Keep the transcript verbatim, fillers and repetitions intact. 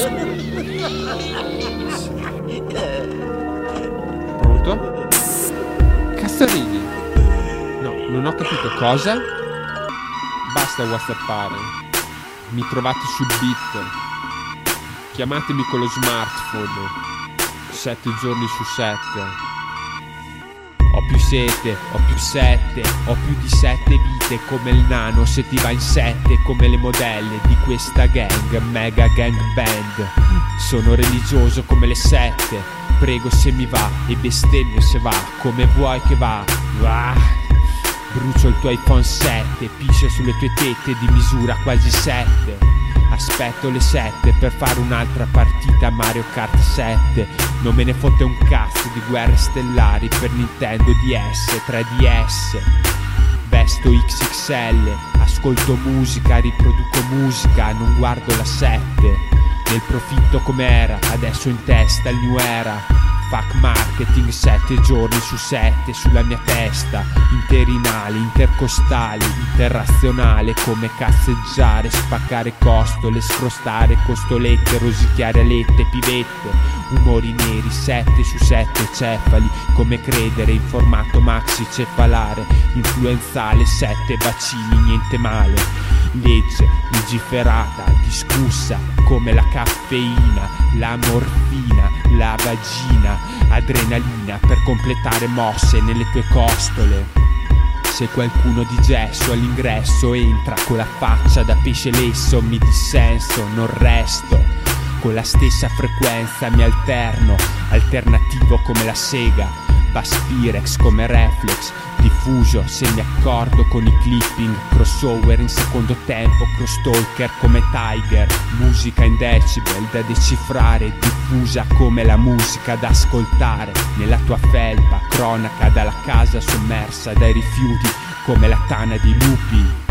Pronto? Castarini? No, non ho capito cosa? Basta whatsappare. Mi trovate sul beat. Chiamatemi con lo smartphone. Sette giorni su sette. Ho più sete, ho più sette, ho più di sette vite come il nano se ti va in sette come le modelle di questa gang, mega gang band. Sono religioso come le sette, prego se mi va e bestemmio se va, come vuoi che va. Ah, brucio il tuo iPhone sette, piscio sulle tue tette di misura quasi sette. Aspetto le sette per fare un'altra partita Mario Kart sette. Non me ne fotte un cazzo di guerre stellari per Nintendo D S, tre D S. Vesto X X L, ascolto musica, riproduco musica, non guardo la sette. Nel profitto com'era, adesso in testa il new era. Fuck marketing, sette giorni su sette sulla mia testa. Interinali, intercostali, interrazionale. Come cazzeggiare, spaccare costole, scrostare costolette, rosicchiare alette, pivette. Umori neri, sette su sette cefali. Come credere in formato maxi cefalare. Influenzale, sette bacini, niente male. Legge legiferata, discussa come la caffeina, la morfina, la vagina, adrenalina per completare mosse nelle tue costole. Se qualcuno di gesso all'ingresso entra con la faccia da pesce lesso, mi dissenso, non resto. Con la stessa frequenza mi alterno, alternativo come la sega. Baspirex come reflex, diffuso se mi accordo con i clipping. Crossover in secondo tempo, crosstalker come Tiger. Musica in decibel da decifrare, diffusa come la musica da ascoltare. Nella tua felpa, cronaca dalla casa sommersa dai rifiuti come la tana di lupi.